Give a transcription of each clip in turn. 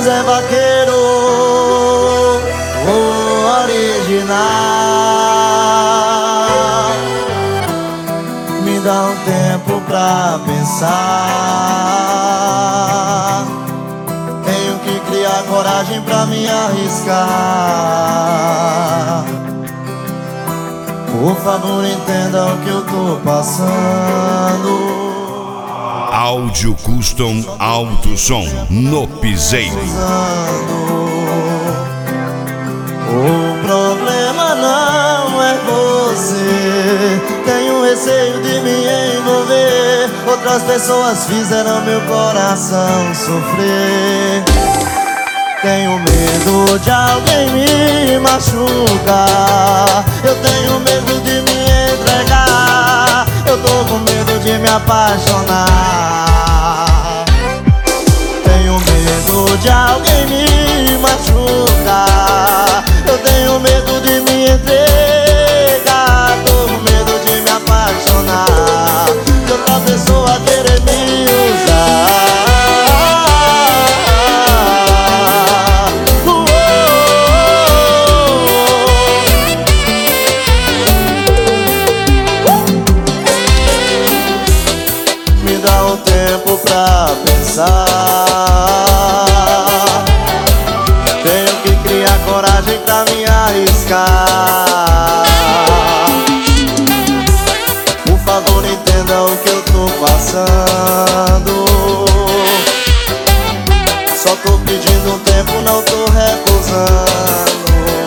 Zé Vaqueiro, o original. Me dá um tempo pra pensar. Tenho que criar coragem pra me arriscar. Por favor, entenda o que eu tô passando. Áudio Custom Alto Som no Piseiro. O problema não é você. Tenho receio de me envolver. Outras pessoas fizeram meu coração sofrer. Tenho medo de alguém me machucar. Eu tenho medo de me entregar. Eu tô com medo de me apaixonar. Tenho medo de alguém me machucar. Eu tenho medo de me entregar. Tô com medo de me apaixonar. De outra pessoa querer me usar. Me dá um tempo pra pensar. Tenho que criar coragem pra me arriscar. Por favor, entenda o que eu tô passando. Só tô pedindo um tempo, não tô recusando.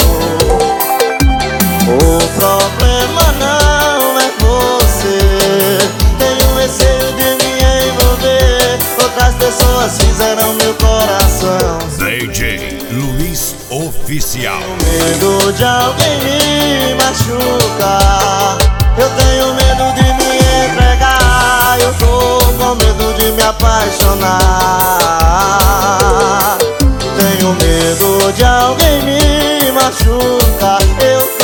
O problema não é você. Tenho receio de me envolver. Outras pessoas fizeram meu coração DJ Luiz Oficial. Tenho medo de alguém me machucar. Eu tenho medo de me entregar. Eu tô com medo de me apaixonar. Tenho medo de alguém me machucar. Eu